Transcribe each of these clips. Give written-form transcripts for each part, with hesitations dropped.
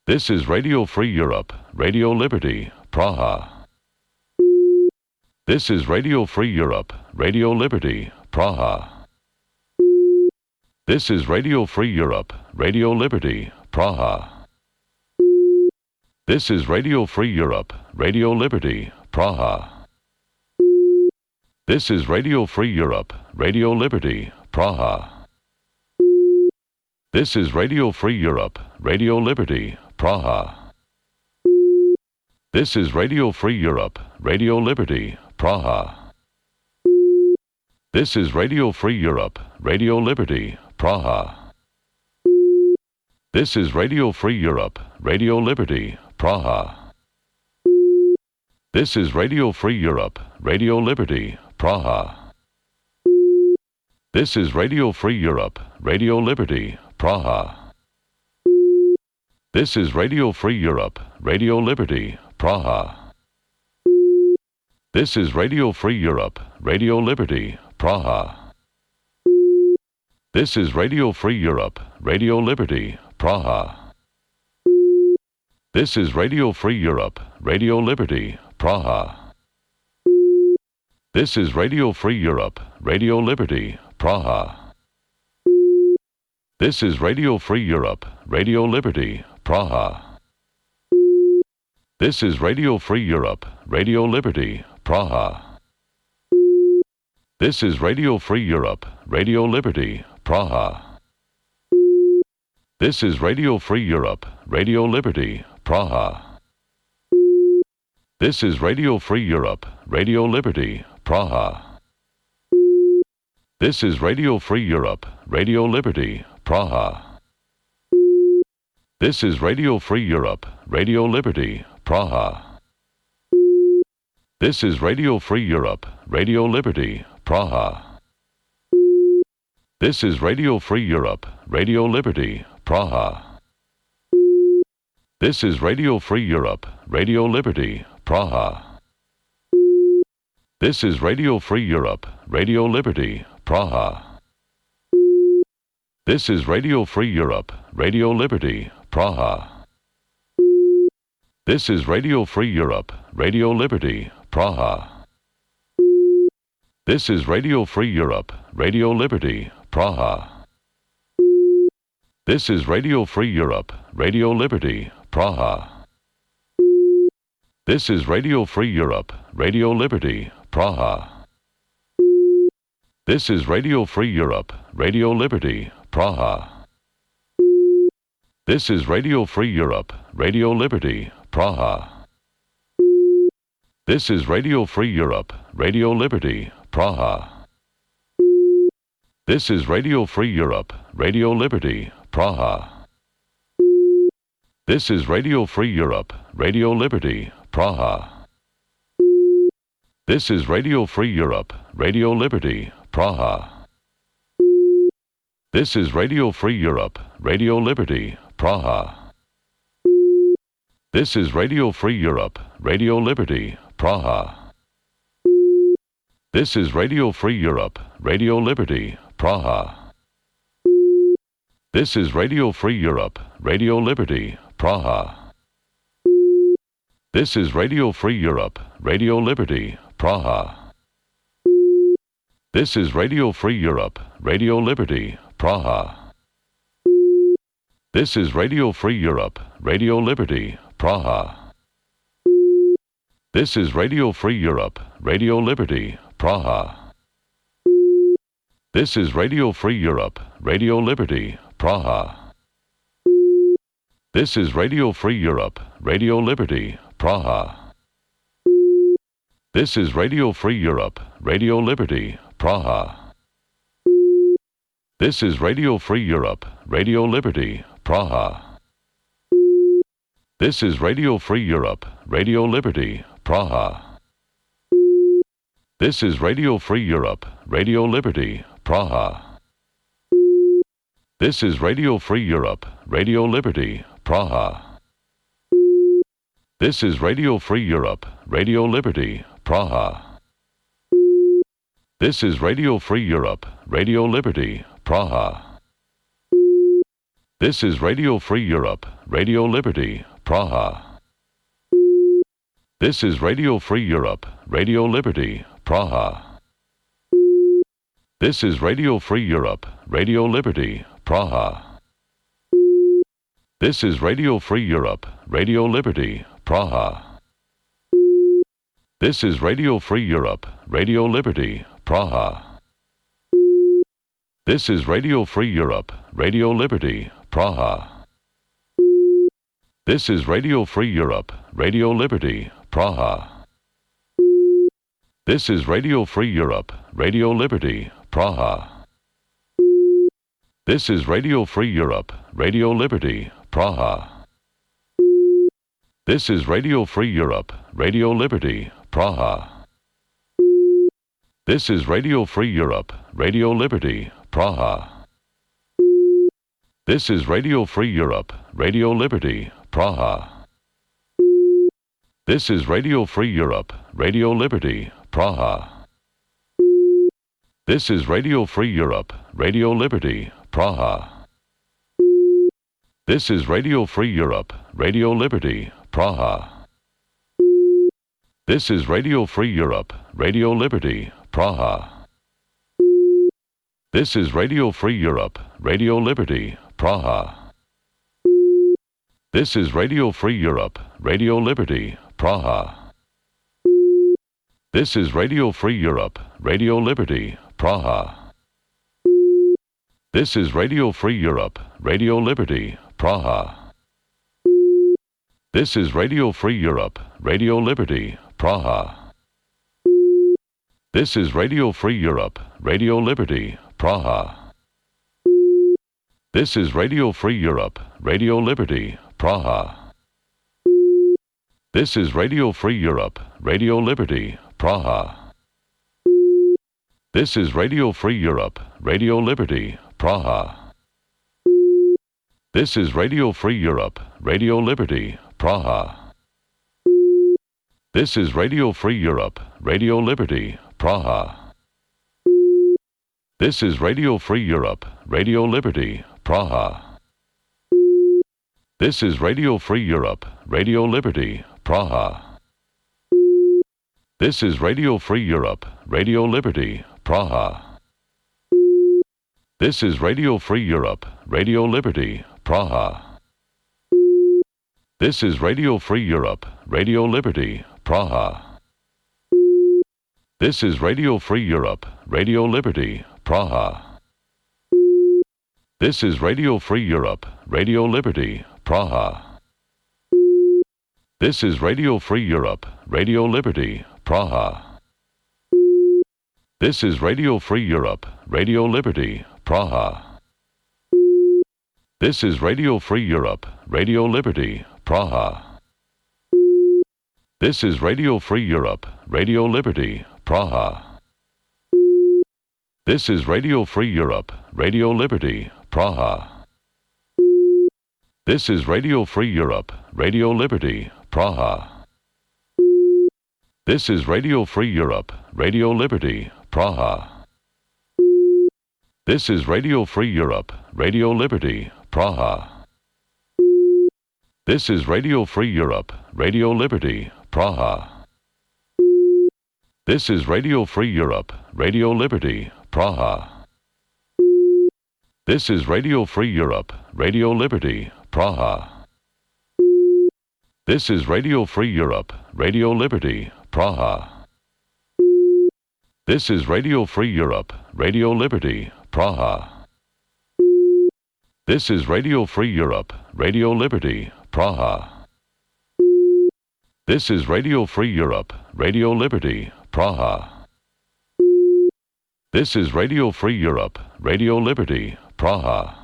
This is Radio Free Europe, Radio Liberty, Praha. This is Radio Free Europe, Radio Liberty, Praha. This is Radio Free Europe, Radio Liberty, Praha. This is Radio Free Europe, Radio Liberty, Praha. This is Radio Free Europe, Radio Liberty, Praha. This is Radio Free Europe, Radio Liberty, Praha. This is Radio Free Europe, Radio Liberty, Praha. This is Radio Free Europe, Radio Liberty, Praha. This is Radio Free Europe, Radio Liberty, Praha. This is Radio Free Europe, Radio Liberty, Praha. This is Radio Free Europe, Radio Liberty, Praha. This is Radio Free Europe, Radio Liberty, Praha. This is Radio Free Europe, Radio Liberty, Praha. This is Radio Free Europe, Radio Liberty, Praha. This is Radio Free Europe, Radio Liberty, Praha. This is Radio Free Europe, Radio Liberty, Praha. This is Radio Free Europe, Radio Liberty, Praha. This is Radio Free Europe, Radio Liberty, Praha. This is Radio Free Europe, Radio Liberty, Praha. This is Radio Free Europe, Radio Liberty, Praha. This is Radio Free Europe, Radio Liberty, Praha. This is Radio Free Europe, Radio Liberty, Praha. This is Radio Free Europe, Radio Liberty, Praha. This is Radio Free Europe, Radio Liberty, Praha. This is Radio Free Europe, Radio Liberty, Praha. This is Radio Free Europe, Radio Liberty, Praha. This is Radio Free Europe, Radio Liberty, Praha. This is Radio Free Europe, Radio Liberty, Praha. This is Radio Free Europe, Radio Liberty, Praha. This is Radio Free Europe, Radio Liberty, Praha. This is Radio Free Europe, Radio Liberty, Praha. This is Radio Free Europe, Radio Liberty, Praha. This is Radio Free Europe, Radio Liberty, Praha. This is Radio Free Europe, Radio Liberty, Praha. This is Radio Free Europe, Radio Liberty, Praha. This is Radio Free Europe, Radio Liberty, Praha. This is Radio Free Europe, Radio Liberty, Praha. This is Radio Free Europe, Radio Liberty, Praha. This is Radio Free Europe, Radio Liberty, Praha. This is Radio Free Europe, Radio Liberty, Praha. This is Radio Free Europe, Radio Liberty, Praha. This is Radio Free Europe, Radio Liberty, Praha. This is Radio Free Europe, Radio Liberty, Praha. This is Radio Free Europe, Radio Liberty, Praha. This is Radio Free Europe, Radio Liberty, Praha. This is Radio Free Europe, Radio Liberty, Praha. This is Radio Free Europe, Radio Liberty, Praha. This is Radio Free Europe, Radio Liberty, Praha. This is Radio Free Europe, Radio Liberty, Praha. This is Radio Free Europe, Radio Liberty, Praha. This is Radio Free Europe, Radio Liberty, Praha. This is Radio Free Europe, Radio Liberty, Praha. This is Radio Free Europe, Radio Liberty, Praha. This is Radio Free Europe, Radio Liberty, Praha. This is Radio Free Europe, Radio Liberty, Praha. This is Radio Free Europe, Radio Liberty, Praha. This is Radio Free Europe, Radio Liberty, Praha. This is Radio Free Europe, Radio Liberty, Praha. This is Radio Free Europe, Radio Liberty, Praha. This is Radio Free Europe, Radio Liberty, Praha. This is Radio Free Europe, Radio Liberty, Praha. This is Radio Free Europe, Radio Liberty, Praha. This is Radio Free Europe, Radio Liberty, Praha. This is Radio Free Europe, Radio Liberty, Praha. This is Radio Free Europe, Radio Liberty, Praha. This is Radio Free Europe, Radio Liberty, Praha. This is Radio Free Europe, Radio Liberty, Praha. This is Radio Free Europe, Radio Liberty, Praha. This is Radio Free Europe, Radio Liberty, Praha. This is Radio Free Europe, Radio Liberty, Praha. This is Radio Free Europe, Radio Liberty, Praha. This is Radio Free Europe, Radio Liberty, Praha. This is Radio Free Europe, Radio Liberty, Praha. This is Radio Free Europe, Radio Liberty, Praha. This is Radio Free Europe, Radio Liberty, Praha. This is Radio Free Europe, Radio Liberty, Praha. This is Radio Free Europe, Radio Liberty, Praha. This is Radio Free Europe, Radio Liberty, Praha. This is Radio Free Europe, Radio Liberty, Praha. This is Radio Free Europe, Radio Liberty, Praha. This is Radio Free Europe, Radio Liberty, Praha. This is Radio Free Europe, Radio Liberty, Praha. This is Radio Free Europe, Radio Liberty, Praha. This is Radio Free Europe, Radio Liberty, Praha. This is Radio Free Europe, Radio Liberty, Praha. This is Radio Free Europe, Radio Liberty, Praha. This is Radio Free Europe, Radio Liberty, Praha. This is Radio Free Europe, Radio Liberty, Praha. This is Radio Free Europe, Radio Liberty, Praha. This is Radio Free Europe, Radio Liberty, Praha. This is Radio Free Europe, Radio Liberty, Praha. This is Radio Free Europe, Radio Liberty, Praha. This is Radio Free Europe, Radio Liberty, Praha. This is Radio Free Europe, Radio Liberty, Praha. This is Radio Free Europe, Radio Liberty, Praha. This is Radio Free Europe, Radio Liberty, Praha. This is Radio Free Europe, Radio Liberty, Praha. This is Radio Free Europe, Radio Liberty, Praha. This is Radio Free Europe, Radio Liberty, Praha. This is Radio Free Europe, Radio Liberty, Praha. This is Radio Free Europe, Radio Liberty, Praha. This is Radio Free Europe, Radio Liberty, Praha. This is Radio Free Europe, Radio Liberty, Praha. This is Radio Free Europe, Radio Liberty, Praha. This is Radio Free Europe, Radio Liberty, Praha.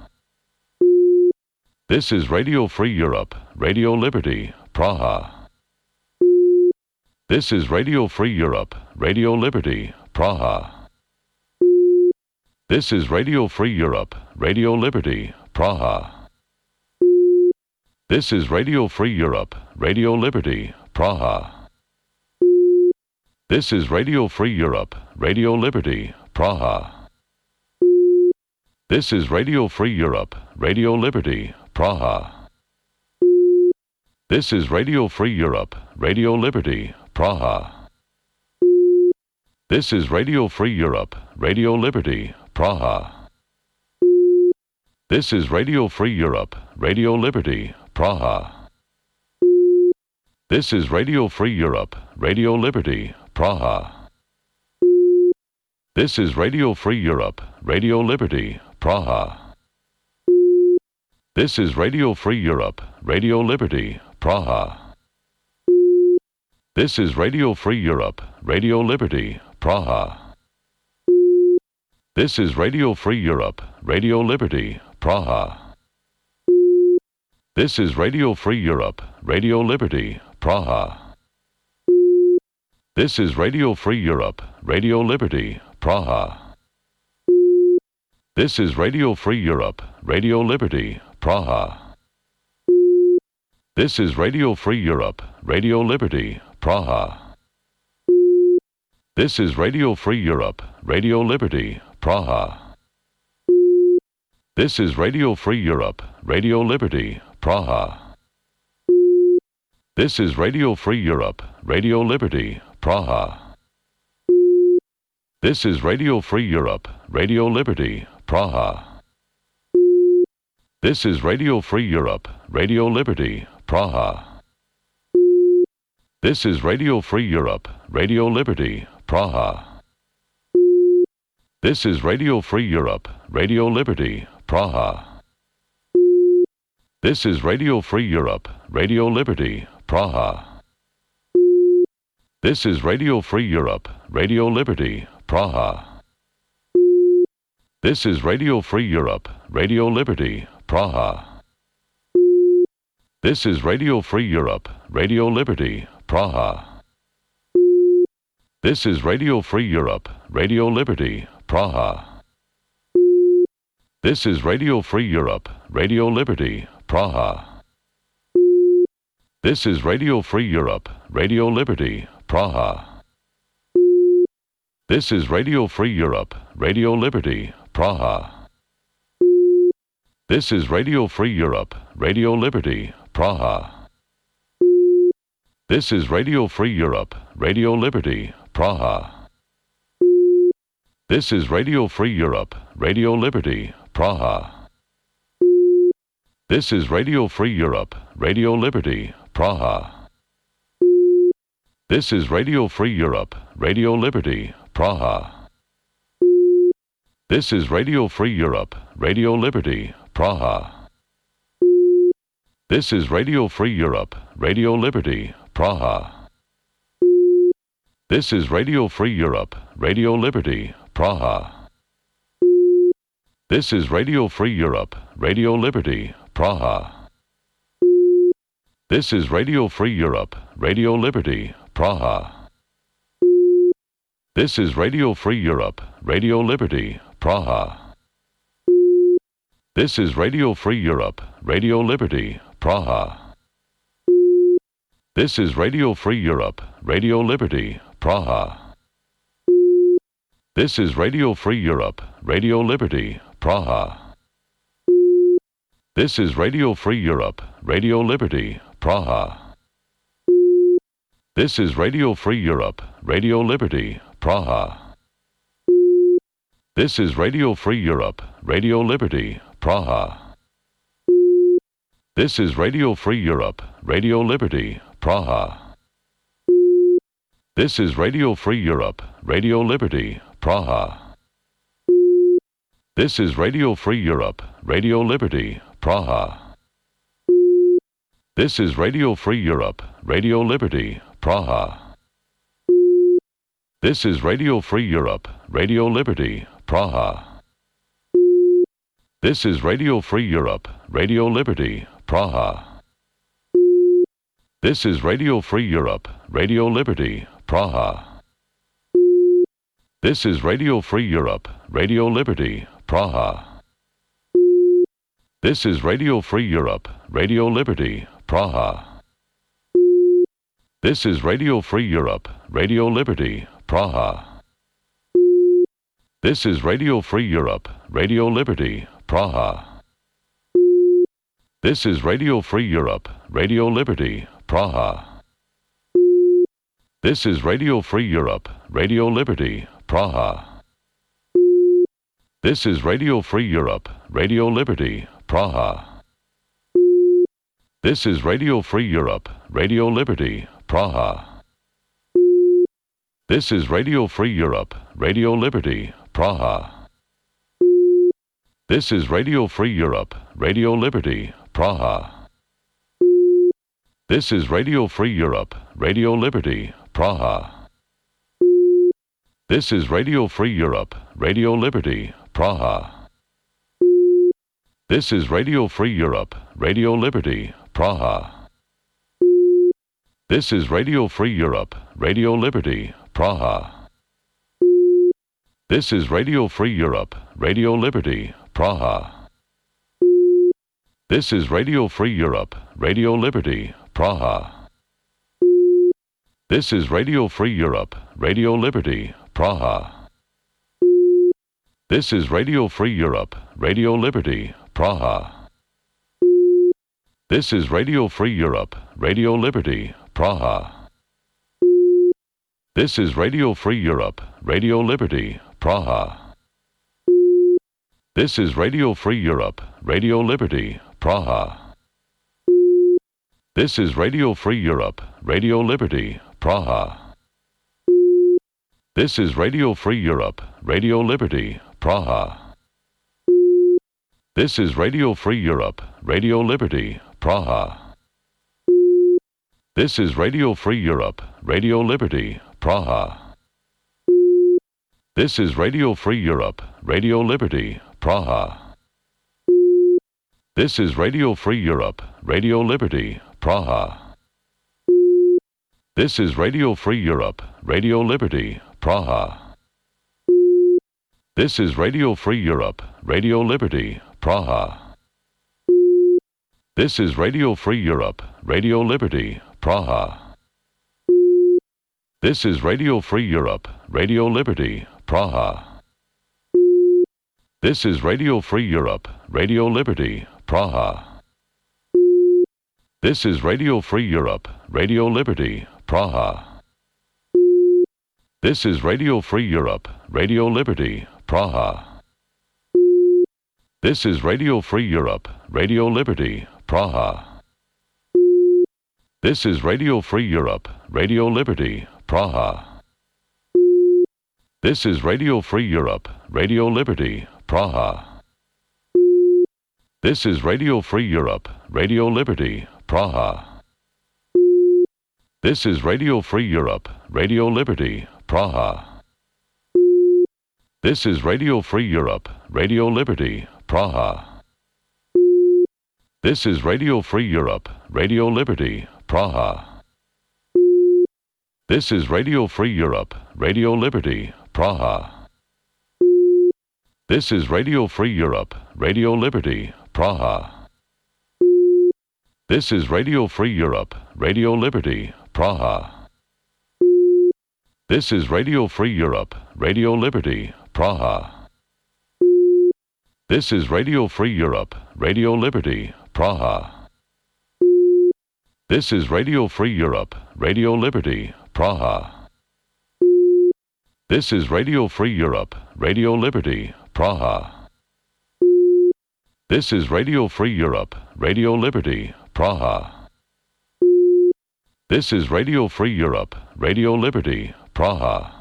This is Radio Free Europe, Radio Liberty, Praha. This is Radio Free Europe, Radio Liberty, Praha. This is Radio Free Europe, Radio Liberty, Praha. This is Radio Free Europe, Radio Liberty, Praha. This is Radio Free Europe, Radio Liberty, Praha. This is Radio Free Europe, Radio Liberty, Praha. This is Radio Free Europe, Radio Liberty, Praha. This is Radio Free Europe, Radio Liberty, Praha. This is Radio Free Europe, Radio Liberty, Praha. This is Radio Free Europe, Radio Liberty, Praha. This is Radio Free Europe, Radio Liberty, Praha. This is Radio Free Europe, Radio Liberty, Praha. This is Radio Free Europe, Radio Liberty, Praha. This is Radio Free Europe, Radio Liberty, Praha. This is Radio Free Europe, Radio Liberty, Praha. This is Radio Free Europe, Radio Liberty, Praha. This is Radio Free Europe, Radio Liberty, Praha. This is Radio Free Europe, Radio Liberty, Praha. This is Radio Free Europe, Radio Liberty, Praha. This is Radio Free Europe, Radio Liberty, Praha. This is Radio Free Europe, Radio Liberty, Praha. This is Radio Free Europe, Radio Liberty, Praha. This is Radio Free Europe, Radio Liberty, Praha. This is Radio Free Europe, Radio Liberty, Praha. This is Radio Free Europe, Radio Liberty, Praha. This is Radio Free Europe, Radio Liberty, Praha. This is Radio Free Europe, Radio Liberty, Praha. This is Radio Free Europe, Radio Liberty, Praha. This is Radio Free Europe, Radio Liberty, Praha. This is Radio Free Europe, Radio Liberty, Praha. This is Radio Free Europe, Radio Liberty, Praha. This is Radio Free Europe, Radio Liberty, Praha. This is Radio Free Europe, Radio Liberty, Praha. This is Radio Free Europe, Radio Liberty, Praha. This is Radio Free Europe, Radio Liberty, Praha. This is Radio Free Europe, Radio Liberty, Praha. This is Radio Free Europe, Radio Liberty, Praha. This is Radio Free Europe, Radio Liberty, Praha. This is Radio Free Europe, Radio Liberty, Praha. This is Radio Free Europe, Radio Liberty, Praha. This is Radio Free Europe, Radio Liberty, Praha. This is Radio Free Europe, Radio Liberty, Praha. This is Radio Free Europe, Radio Liberty, Praha. This is Radio Free Europe, Radio Liberty, Praha. This is Radio Free Europe, Radio Liberty, Praha. This is Radio Free Europe, Radio Liberty, Praha. This is Radio Free Europe, Radio Liberty, Praha. This is Radio Free Europe, Radio Liberty, Praha. This is Radio Free Europe, Radio Liberty, Praha. This is Radio Free Europe, Radio Liberty, Praha. This is Radio Free Europe, Radio Liberty, Praha. This is Radio Free Europe, Radio Liberty, Praha. This is Radio Free Europe, Radio Liberty, Praha. This is Radio Free Europe, Radio Liberty, Praha. This is Radio Free Europe, Radio Liberty, Praha. This is Radio Free Europe, Radio Liberty, Praha. This is Radio Free Europe, Radio Liberty, Praha. This is Radio Free Europe, Radio Liberty, Praha. This is Radio Free Europe, Radio Liberty, Praha. This is Radio Free Europe, Radio Liberty, Praha. This is Radio Free Europe, Radio Liberty, Praha. This is Radio Free Europe, Radio Liberty, Praha. This is Radio Free Europe, Radio Liberty, Praha. This is Radio Free Europe, Radio Liberty, Praha. This is Radio Free Europe, Radio Liberty, Praha. This is Radio Free Europe, Radio Liberty, Praha. This is Radio Free Europe, Radio Liberty, Praha. This is Radio Free Europe, Radio Liberty, Praha. This is Radio Free Europe, Radio Liberty, Praha. This is Radio Free Europe, Radio Liberty, Praha. This is Radio Free Europe, Radio Liberty, Praha. This is Radio Free Europe, Radio Liberty, Praha. This is Radio Free Europe, Radio Liberty, Praha. This is Radio Free Europe, Radio Liberty, Praha. This is Radio Free Europe, Radio Liberty, Praha. This is Radio Free Europe, Radio Liberty, Praha. This is Radio Free Europe, Radio Liberty, Praha. This is Radio Free Europe, Radio Liberty, Praha. This is Radio Free Europe, Radio Liberty, Praha. This is Radio Free Europe, Radio Liberty, Praha. This is Radio Free Europe, Radio Liberty, Praha. This is Radio Free Europe, Radio Liberty, Praha. This is Radio Free Europe, Radio Liberty, Praha. This is Radio Free Europe, Radio Liberty, Praha. This is Radio Free Europe, Radio Liberty, Praha. This is Radio Free Europe, Radio Liberty, Praha. This is Radio Free Europe, Radio Liberty, Praha. This is Radio Free Europe, Radio Liberty, Praha. This is Radio Free Europe, Radio Liberty, Praha. This is Radio Free Europe, Radio Liberty, Praha. This is Radio Free Europe, Radio Liberty, Praha. This is Radio Free Europe, Radio Liberty, Praha. This is Radio Free Europe, Radio Liberty, Praha. This is Radio Free Europe, Radio Liberty, Praha. This is Radio Free Europe, Radio Liberty, Praha. This is Radio Free Europe, Radio Liberty, Praha. This is Radio Free Europe, Radio Liberty, Praha. This is Radio Free Europe, Radio Liberty, Praha. This is Radio Free Europe, Radio Liberty, Praha. This is Radio Free Europe, Radio Liberty, Praha. This is Radio Free Europe, Radio Liberty, Praha. This is Radio Free Europe, Radio Liberty, Praha. This is Radio Free Europe, Radio Liberty, Praha. This is Radio Free Europe, Radio Liberty, Praha. This is Radio Free Europe, Radio Liberty, Praha. This is Radio Free Europe, Radio Liberty, Praha. This is Radio Free Europe, Radio Liberty, Praha.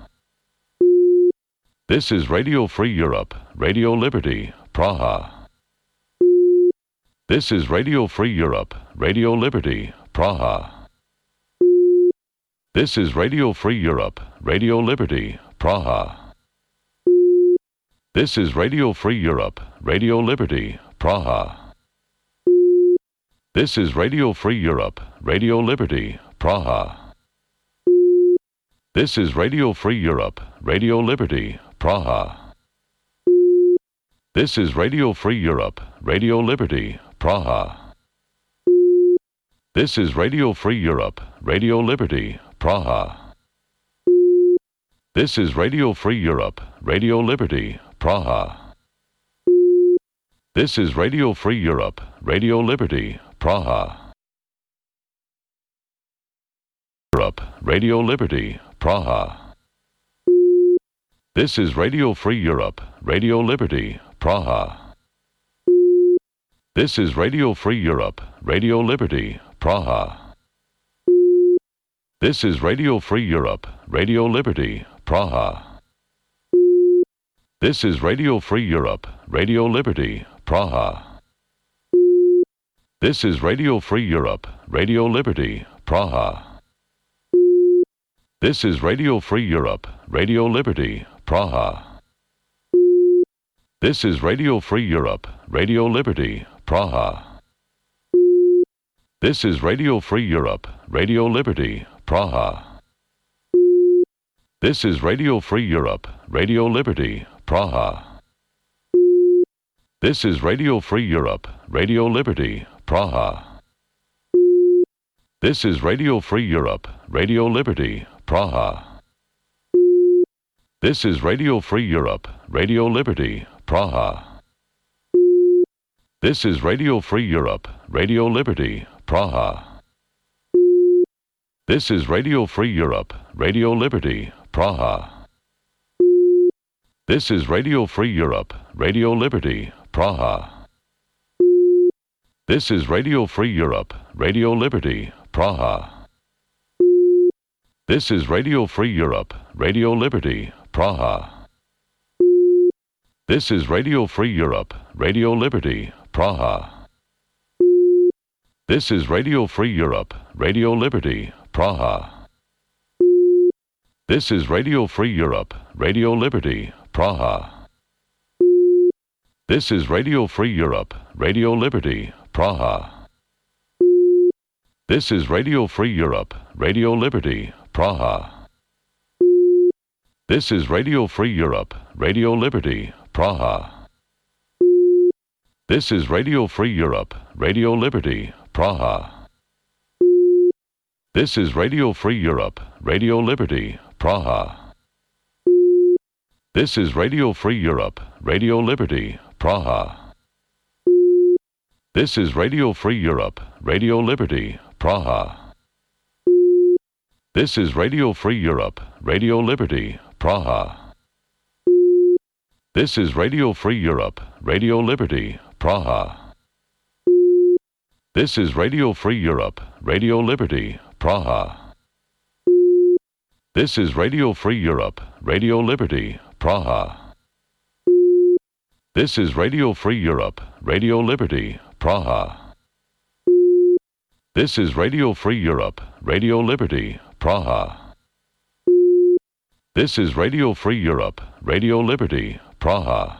This is Radio Free Europe, Radio Liberty, Praha. This is Radio Free Europe, Radio Liberty, Praha. This is Radio Free Europe, Radio Liberty, Praha. This is Radio Free Europe, Radio Liberty, Praha. This is Radio Free Europe, Radio Liberty, Praha. This is Radio Free Europe, Radio Liberty, Praha. This is Radio Free Europe, Radio Liberty, Praha. This is Radio Free Europe, Radio Liberty, Praha. This is Radio Free Europe, Radio Liberty, Praha. This is Radio Free Europe, Radio Liberty, Praha. Europe, Radio Liberty, Praha. This is Radio Free Europe, Radio Liberty, Praha. This is Radio Free Europe, Radio Liberty, Praha. This is Radio Free Europe, Radio Liberty, Praha. This is Radio Free Europe, Radio Liberty, Praha. This is Radio Free Europe, Radio Liberty, Praha. This is Radio Free Europe, Radio Liberty, Praha. This is Radio Free Europe, Radio Liberty, Praha. This is Radio Free Europe, Radio Liberty, Praha. This is Radio Free Europe, Radio Liberty, Praha. This is Radio Free Europe, Radio Liberty, Praha. This is Radio Free Europe, Radio Liberty, Praha. This is Radio Free Europe, Radio Liberty, Praha. This is Radio Free Europe, Radio Liberty, Praha. This is Radio Free Europe, Radio Liberty, Praha. This is Radio Free Europe, Radio Liberty, Praha. This is Radio Free Europe, Radio Liberty, Praha. This is Radio Free Europe, Radio Liberty, Praha. This is Radio Free Europe, Radio Liberty, Praha. This is Radio Free Europe, Radio Liberty, Praha. This is Radio Free Europe, Radio Liberty, Praha. This is Radio Free Europe, Radio Liberty, Praha. This is Radio Free Europe, Radio Liberty, Praha. This is Radio Free Europe, Radio Liberty, Praha. This is Radio Free Europe, Radio Liberty, Praha. This is Radio Free Europe, Radio Liberty, Praha. This is Radio Free Europe, Radio Liberty, Praha. This is Radio Free Europe, Radio Liberty, Praha. This is Radio Free Europe, Radio Liberty, Praha. This is Radio Free Europe, Radio Liberty, Praha. This is Radio Free Europe, Radio Liberty, Praha. This is Radio Free Europe, Radio Liberty, Praha. This is Radio Free Europe, Radio Liberty, Praha. This is Radio Free Europe, Radio Liberty, Praha. This is Radio Free Europe, Radio Liberty, Praha.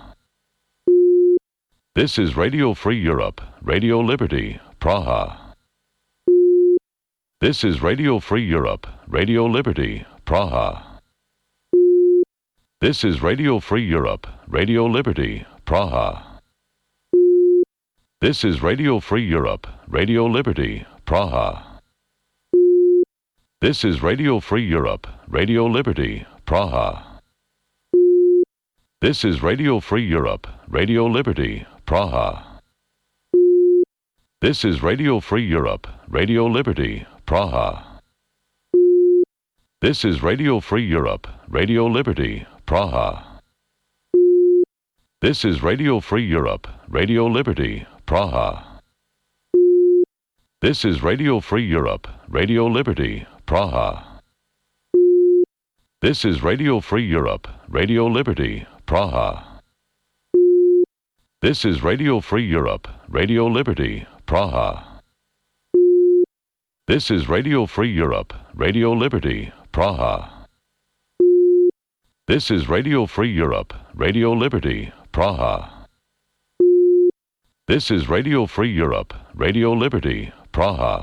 This is Radio Free Europe, Radio Liberty, Praha. This is Radio Free Europe, Radio Liberty, Praha. This is Radio Free Europe, Radio Liberty, Praha. This is Radio Free Europe, Radio Liberty, Praha. This is Radio Free Europe, Radio Liberty, Praha. This is Radio Free Europe, Radio Liberty, Praha. This is Radio Free Europe, Radio Liberty, Praha. This is Radio Free Europe, Radio Liberty, Praha. This is Radio Free Europe, Radio Liberty, Praha. This is Radio Free Europe, Radio Liberty, Praha. This is Radio Free Europe, Radio Liberty, Praha. This is Radio Free Europe, Radio Liberty, Praha. This is Radio Free Europe, Radio Liberty, Praha. This is Radio Free Europe, Radio Liberty, Praha. This is Radio Free Europe, Radio Liberty, Praha.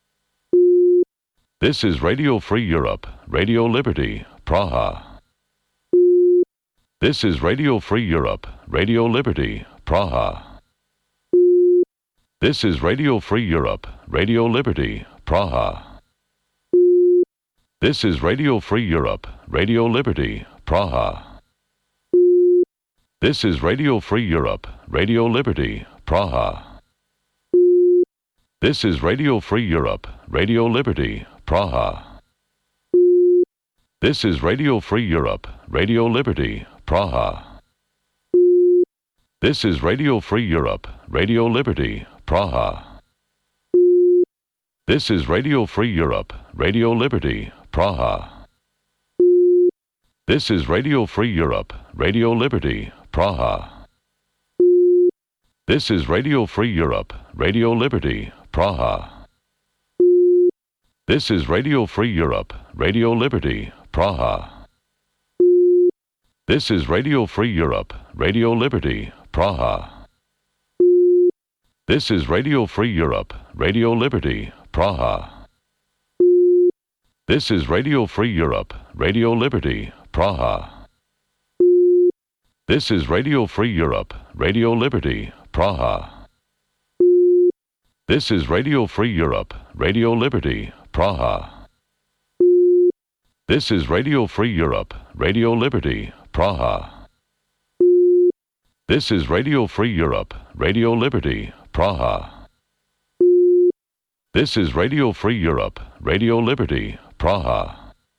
This is Radio Free Europe, Radio Liberty, Praha. This is Radio Free Europe, Radio Liberty, Praha. This is Radio Free Europe, Radio Liberty, Praha. This is Radio Free Europe, Radio Liberty, Praha. This is Radio Free Europe, Radio Liberty, Praha. This is Radio Free Europe, Radio Liberty, Praha. This is Radio Free Europe, Radio Liberty, Praha. This is Radio Free Europe, Radio Liberty, Praha. This is Radio Free Europe, Radio Liberty, Praha. This is Radio Free Europe, Radio Liberty, Praha. This is Radio Free Europe, Radio Liberty, Praha. This is Radio Free Europe, Radio Liberty, Praha. This is Radio Free Europe, Radio Liberty, Praha. This is Radio Free Europe, Radio Liberty, Praha. This is Radio Free Europe, Radio Liberty, Praha. This is Radio Free Europe, Radio Liberty, Praha. This is Radio Free Europe, Radio Liberty, Praha. This is Radio Free Europe, Radio Liberty, Praha. This is Radio Free Europe, Radio Liberty, Praha. This is Radio Free Europe, Radio Liberty, Praha.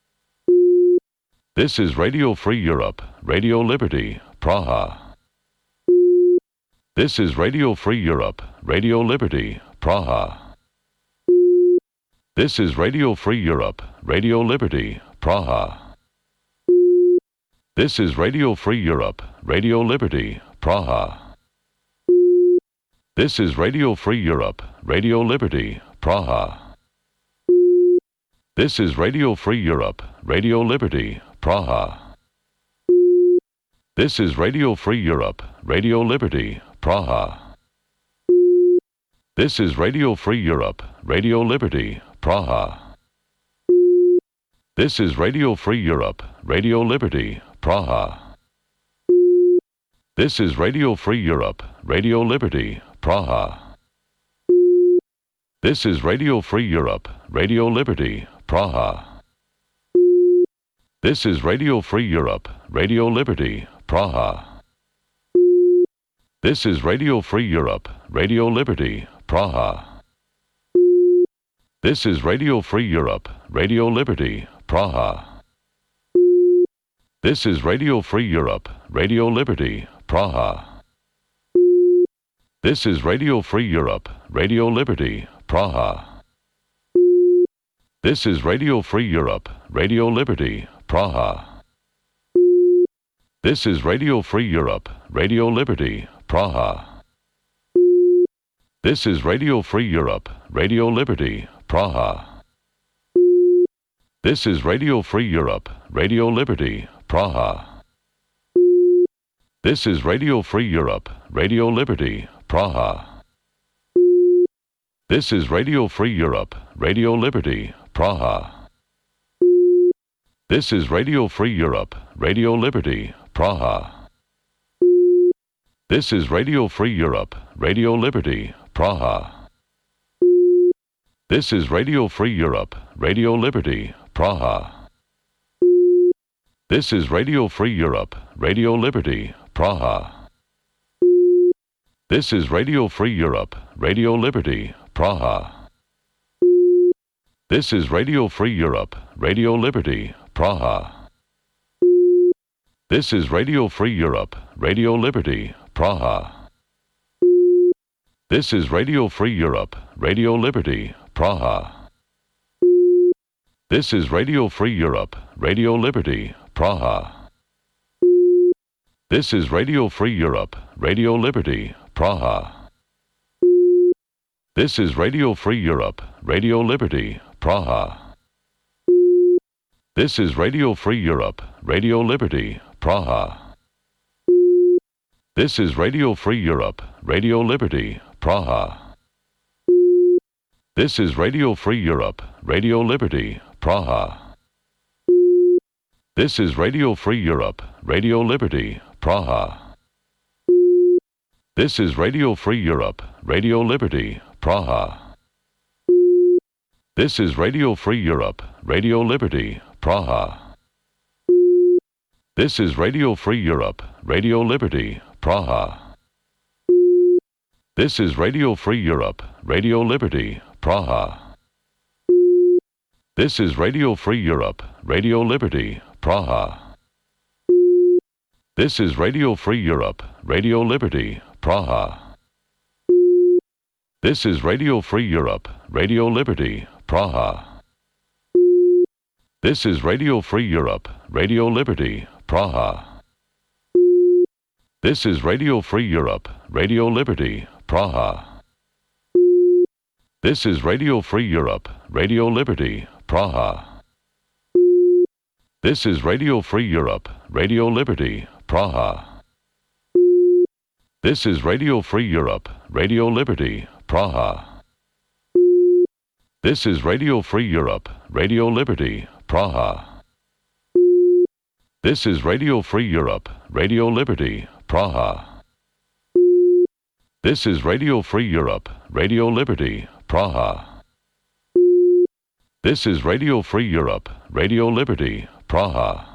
This is Radio Free Europe, Radio Liberty, Praha. This is Radio Free Europe, Radio Liberty, Praha. This is Radio Free Europe, Radio Liberty, Praha. This is Radio Free Europe, Radio Liberty, Praha. This is Radio Free Europe, Radio Liberty, Praha. This is Radio Free Europe, Radio Liberty, Praha. This is Radio Free Europe, Radio Liberty, Praha. This is Radio Free Europe, Radio Liberty, Praha. This is Radio Free Europe, Radio Liberty, Praha. This is Radio Free Europe, Radio Liberty, Praha. This is Radio Free Europe, Radio Liberty, Praha. This is Radio Free Europe, Radio Liberty, Praha. This is Radio Free Europe, Radio Liberty, Praha. This is Radio Free Europe, Radio Liberty, Praha. This is Radio Free Europe, Radio Liberty, Praha. This is Radio Free Europe, Radio Liberty, Praha. This is Radio Free Europe, Radio Liberty, Praha. This is Radio Free Europe, Radio Liberty, Praha. This is Radio Free Europe, Radio Liberty, Praha. This is Radio Free Europe, Radio Liberty, Praha. This is Radio Free Europe, Radio Liberty, Praha. This is Radio Free Europe, Radio Liberty, Praha. This is Radio Free Europe, Radio Liberty, Praha. This is Radio Free Europe, Radio Liberty, Praha. This is Radio Free Europe, Radio Liberty, Praha. This is Radio Free Europe, Radio Liberty, Praha. This is Radio Free Europe, Radio Liberty, Praha. This is Radio Free Europe, Radio Liberty, Praha. This is Radio Free Europe, Radio Liberty, Praha. This is Radio Free Europe, Radio Liberty, Praha. This is Radio Free Europe, Radio Liberty, Praha. This is Radio Free Europe, Radio Liberty, Praha. This is Radio Free Europe, Radio Liberty, Praha. This is Radio Free Europe, Radio Liberty, Praha. This is Radio Free Europe, Radio Liberty, Praha. This is Radio Free Europe, Radio Liberty, Praha. This is Radio Free Europe, Radio Liberty, Praha. This is Radio Free Europe, Radio Liberty, Praha. This is Radio Free Europe, Radio Liberty, Praha. This is Radio Free Europe, Radio Liberty, Praha. This is Radio Free Europe, Radio Liberty, Praha. This is Radio Free Europe, Radio Liberty, Praha. This is Radio Free Europe, Radio Liberty, Praha. This is Radio Free Europe, Radio Liberty, Praha. This is Radio Free Europe, Radio Liberty, Praha. This is Radio Free Europe, Radio Liberty, Praha. This is Radio Free Europe, Radio Liberty, Praha. This is Radio Free Europe, Radio Liberty, Praha. This is Radio Free Europe, Radio Liberty, Praha. This is Radio Free Europe, Radio Liberty, Praha. This is Radio Free Europe, Radio Liberty, Praha. This is Radio Free Europe, Radio Liberty, Praha. This is Radio Free Europe, Radio Liberty, Praha.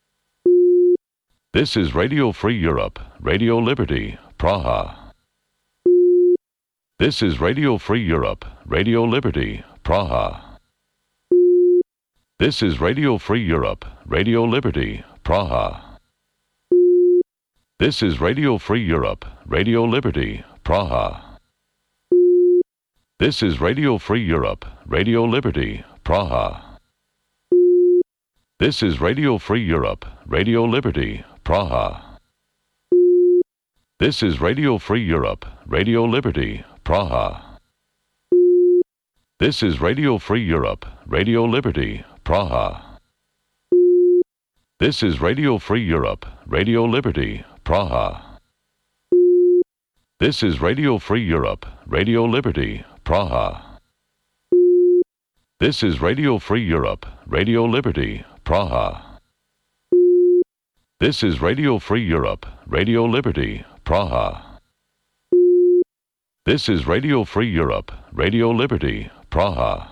This is Radio Free Europe, Radio Liberty, Praha. This is Radio Free Europe, Radio Liberty, Praha. This is Radio Free Europe, Radio Liberty, Praha. This is Radio Free Europe, Radio Liberty, Praha. This is Radio Free Europe, Radio Liberty, Praha. This is Radio Free Europe, Radio Liberty, Praha. This is Radio Free Europe, Radio Liberty, Praha. This is Radio Free Europe, Radio Liberty, Praha. This is Radio Free Europe, Radio Liberty, Praha. This is Radio Free Europe, Radio Liberty, Praha. This is Radio Free Europe, Radio Liberty, Praha. This is Radio Free Europe, Radio Liberty, Praha. This is Radio Free Europe, Radio Liberty, Praha.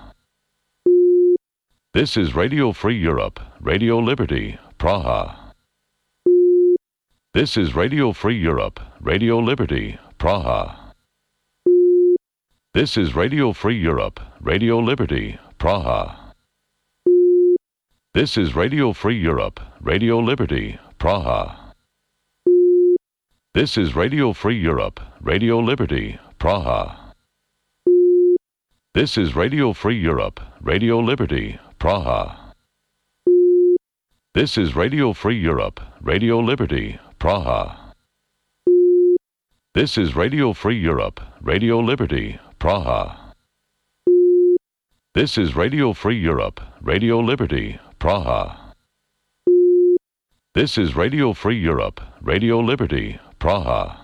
This is Radio Free Europe, Radio Liberty, Praha. This is Radio Free Europe, Radio Liberty, Praha. This is Radio Free Europe, Radio Liberty, Praha. This is Radio Free Europe, Radio Liberty, Praha. This is Radio Free Europe, Radio Liberty, Praha. This is Radio Free Europe, Radio Liberty, Praha. This is Radio Free Europe, Radio Liberty, Praha. This is Radio Free Europe, Radio Liberty, Praha. This is Radio Free Europe, Radio Liberty, Praha. This is Radio Free Europe, Radio Liberty, Praha.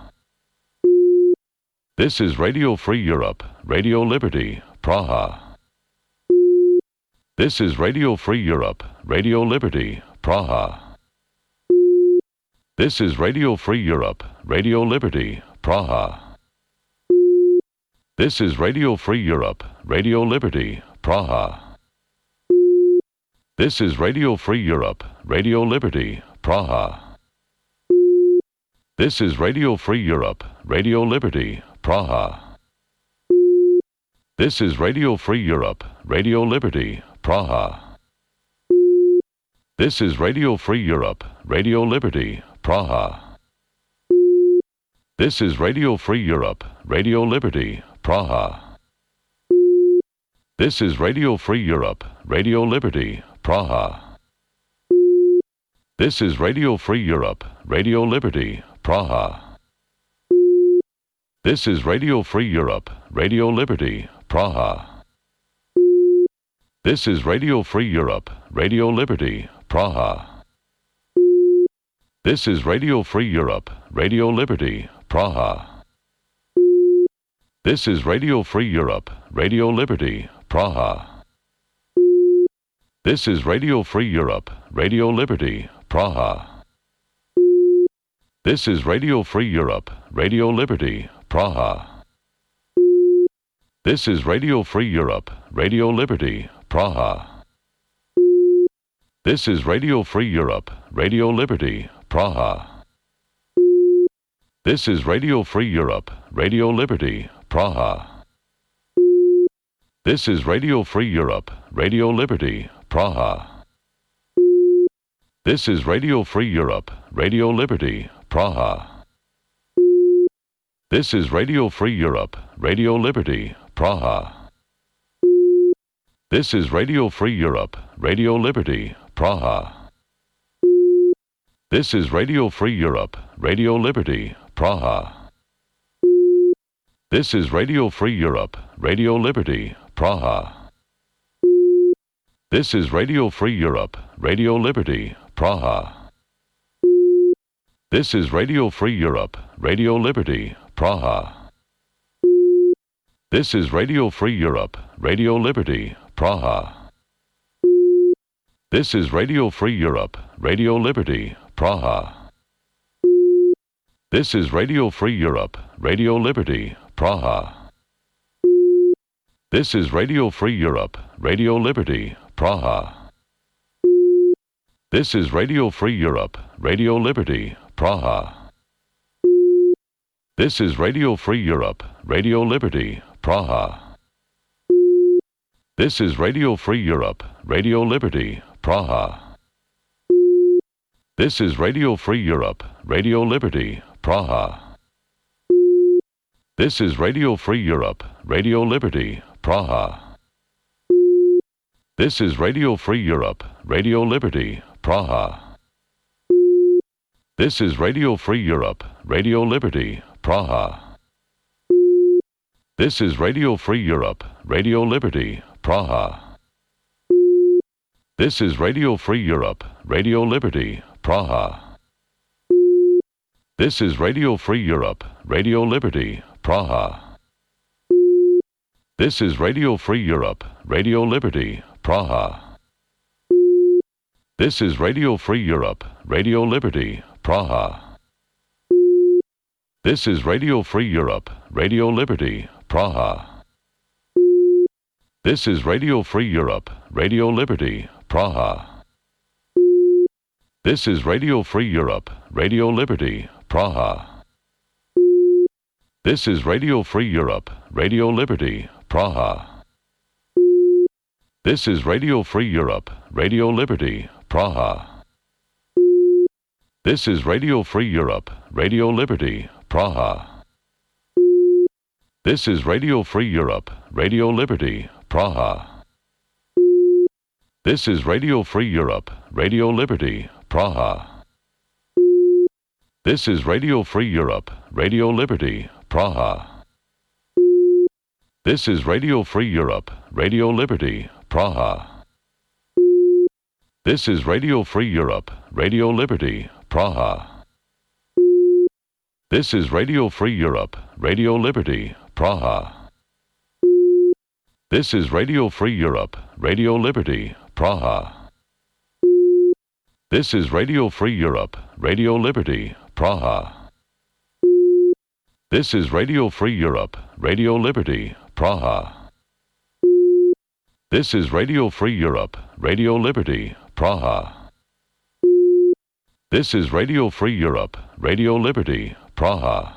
This is Radio Free Europe, Radio Liberty, Praha. This is Radio Free Europe, Radio Liberty, Praha. This is Radio Free Europe, Radio Liberty, Praha. This is Radio Free Europe, Radio Liberty, Praha. This is Radio Free Europe, Radio Liberty, Praha. This is Radio Free Europe, Radio Liberty, Praha. This is Radio Free Europe, Radio Liberty, Praha. This is Radio Free Europe, Radio Liberty, Praha. This is Radio Free Europe, Radio Liberty, Praha. This is Radio Free Europe, Radio Liberty, Praha. This is Radio Free Europe, Radio Liberty, Praha. This is Radio Free Europe, Radio Liberty, Praha. This is Radio Free Europe, Radio Liberty, Praha. This is Radio Free Europe, Radio Liberty, Praha. This is Radio Free Europe, Radio Liberty, Praha. This is Radio Free Europe, Radio Liberty, Praha. This is Radio Free Europe, Radio Liberty, Praha. This is Radio Free Europe, Radio Liberty, Praha. This is Radio Free Europe, Radio Liberty, Praha. This is Radio Free Europe, Radio Liberty, Praha. This is Radio Free Europe, Radio Liberty, Praha. This is Radio Free Europe, Radio Liberty, Praha. This is Radio Free Europe, Radio Liberty, Praha. This is Radio Free Europe, Radio Liberty, Praha. This is Radio Free Europe, Radio Liberty, Praha. This is Radio Free Europe, Radio Liberty, Praha. This is Radio Free Europe, Radio Liberty, Praha. This is Radio Free Europe, Radio Liberty, Praha. This is Radio Free Europe, Radio Liberty, Praha. This is Radio Free Europe, Radio Liberty, Praha. This is Radio Free Europe, Radio Liberty, Praha. This is Radio Free Europe, Radio Liberty, Praha. This is Radio Free Europe, Radio Liberty, Praha. This is Radio Free Europe, Radio Liberty, Praha. This is Radio Free Europe, Radio Liberty, Praha. This is Radio Free Europe, Radio Liberty, Praha. This is Radio Free Europe, Radio Liberty, Praha. This is Radio Free Europe, Radio Liberty, Praha. This is Radio Free Europe, Radio Liberty, Praha. This is Radio Free Europe, Radio Liberty, Praha. This is Radio Free Europe, Radio Liberty, Praha. This is Radio Free Europe, Radio Liberty, Praha. This is Radio Free Europe, Radio Liberty, Praha. This is Radio Free Europe, Radio Liberty, Praha. This is Radio Free Europe, Radio Liberty, Praha. This is Radio Free Europe, Radio Liberty, Praha. This is Radio Free Europe, Radio Liberty, Praha. This is Radio Free Europe, Radio Liberty, Praha. This is Radio Free Europe, Radio Liberty, Praha. This is Radio Free Europe, Radio Liberty, Praha. This is Radio Free Europe, Radio Liberty, Praha. This is Radio Free Europe, Radio Liberty, Praha. This is Radio Free Europe, Radio Liberty, Praha. This is Radio Free Europe, Radio Liberty, Praha. This is Radio Free Europe, Radio Liberty, Praha. This is Radio Free Europe, Radio Liberty, Praha. This is Radio Free Europe, Radio Liberty, Praha. This is Radio Free Europe, Radio Liberty, Praha. This is Radio Free Europe, Radio Liberty, Praha. This is Radio Free Europe, Radio Liberty, Praha. This is Radio Free Europe, Radio Liberty, Praha.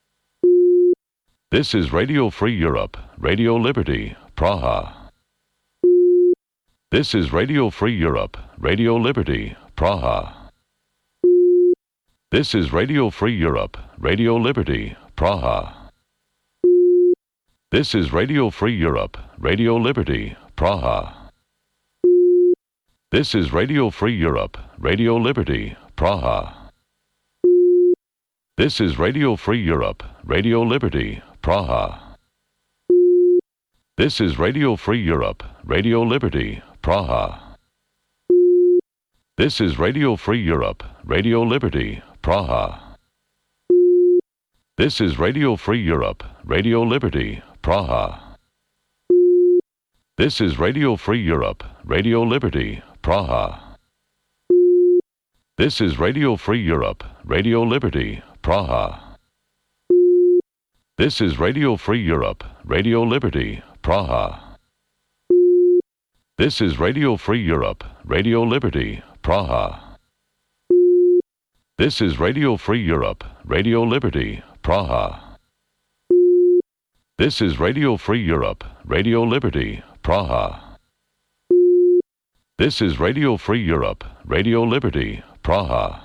This is Radio Free Europe, Radio Liberty, Praha. This is Radio Free Europe, Radio Liberty, Praha. This is Radio Free Europe, Radio Liberty, Praha. This is Radio Free Europe, Radio Liberty, Praha. This is Radio Free Europe, Radio Liberty, Praha. This is Radio Free Europe, Radio Liberty, Praha. This is Radio Free Europe, Radio Liberty, Praha. This is Radio Free Europe, Radio Liberty, Praha. This is Radio Free Europe, Radio Liberty, Praha. This is Radio Free Europe, Radio Liberty, Praha. This is Radio Free Europe, Radio Liberty, Praha. This is Radio Free Europe, Radio Liberty, Praha. This is Radio Free Europe, Radio Liberty, Praha. This is Radio Free Europe, Radio Liberty, Praha. This is Radio Free Europe, Radio Liberty, Praha. This is Radio Free Europe, Radio Liberty, Praha.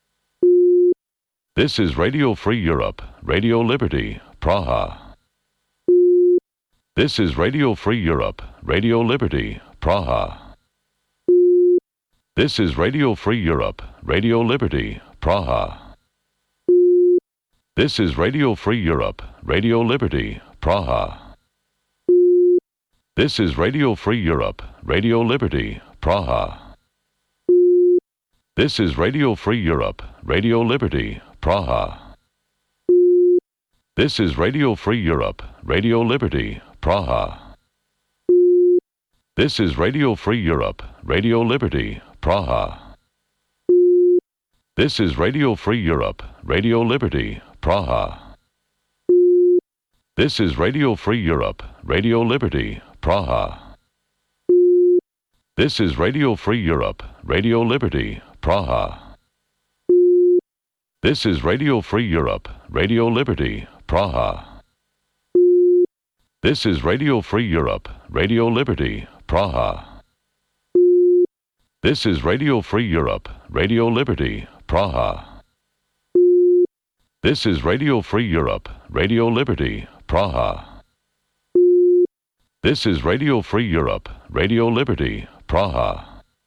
This is Radio Free Europe, Radio Liberty, Praha. This is Radio Free Europe, Radio Liberty, Praha. This is Radio Free Europe, Radio Liberty, Praha. This is Radio Free Europe, Radio Liberty, Praha. This is Radio Free Europe, Radio Liberty, Praha. This is Radio Free Europe, Radio Liberty, Praha. This is Radio Free Europe, Radio Liberty, Praha. This is Radio Free Europe, Radio Liberty, Praha. This is Radio Free Europe, Radio Liberty, Praha. This is Radio Free Europe, Radio Liberty, Praha. This is Radio Free Europe, Radio Liberty, Praha. This is Radio Free Europe, Radio Liberty, Praha. This is Radio Free Europe, Radio Liberty, Praha. This is Radio Free Europe, Radio Liberty, Praha. This is Radio Free Europe, Radio Liberty, Praha. This is Radio Free Europe, Radio Liberty, Praha.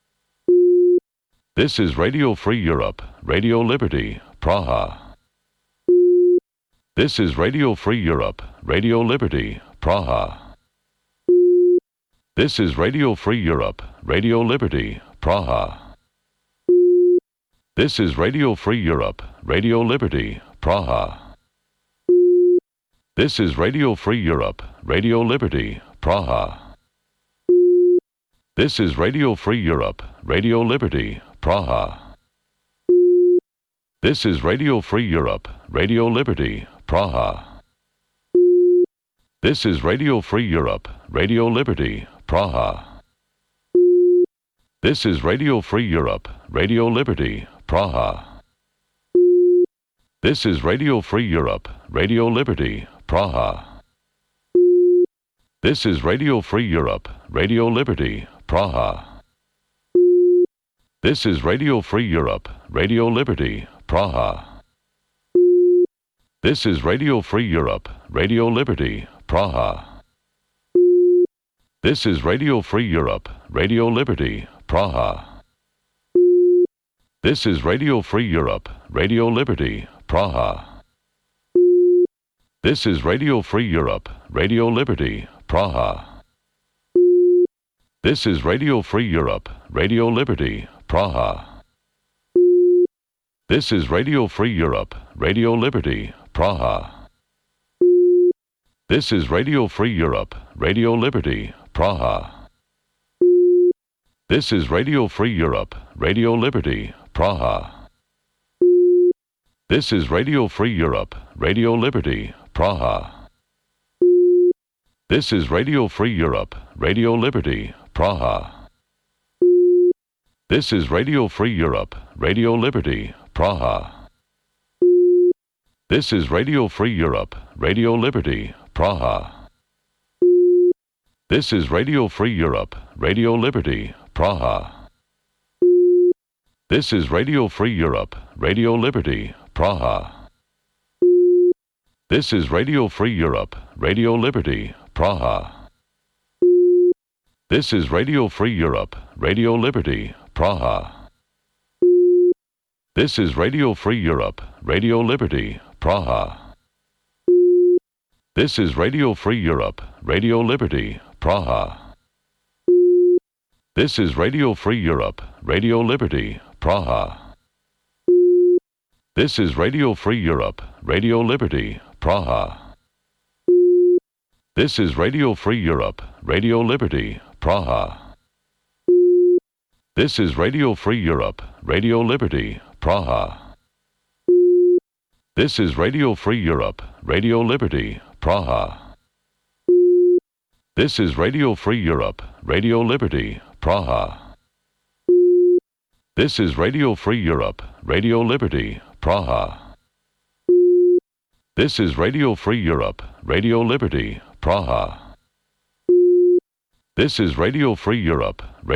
This is Radio Free Europe, Radio Liberty, Praha. This is Radio Free Europe, Radio Liberty, Praha. This is Radio Free Europe, Radio Liberty, Praha. This is Radio Free Europe, Radio Liberty, Praha. This is Radio Free Europe, Radio Liberty, Praha. This is Radio Free Europe, Radio Liberty, Praha. This is Radio Free Europe, Radio Liberty, Praha. This is Radio Free Europe, Radio Liberty, Praha. This is Radio Free Europe, Radio Liberty, Praha. This is Radio Free Europe, Radio Liberty, Praha. This is Radio Free Europe, Radio Liberty, Praha. This is Radio Free Europe, Radio Liberty, Praha. This is Radio Free Europe, Radio Liberty, Praha. This is Radio Free Europe, Radio Liberty, Praha. This is Radio Free Europe, Radio Liberty, Praha. This is Radio Free Europe, Radio Liberty, Praha. This is Radio Free Europe, Radio Liberty, Praha. This is Radio Free Europe, Radio Liberty, Praha. This is Radio Free Europe, Radio Liberty, Praha. This is Radio Free Europe, Radio Liberty, Praha. This is Radio Free Europe, Radio Liberty, Praha. This is Radio Free Europe, Radio Liberty, Praha. This is Radio Free Europe, Radio Liberty, Praha. This is Radio Free Europe, Radio Liberty, Praha. This is Radio Free Europe, Radio Liberty, Praha. This is Radio Free Europe, Radio Liberty, Praha. This is Radio Free Europe, Radio Liberty, Praha. This is Radio Free Europe, Radio Liberty, Praha. This is Radio Free Europe, Radio Liberty, Praha. This is Radio Free Europe, Radio Liberty, Praha. This is Radio Free Europe, Radio Liberty, Praha. This is Radio Free Europe, Radio Liberty, Praha. This is Radio Free Europe, Radio Liberty, Praha. This is Radio Free Europe, Radio Liberty, Praha. This is Radio Free Europe, Radio Liberty, Praha. This is Radio Free Europe, Radio Liberty, Praha. This is Radio Free Europe, Radio Liberty, Praha. This is Radio Free Europe, Radio Liberty, Praha. This is Radio Free Europe,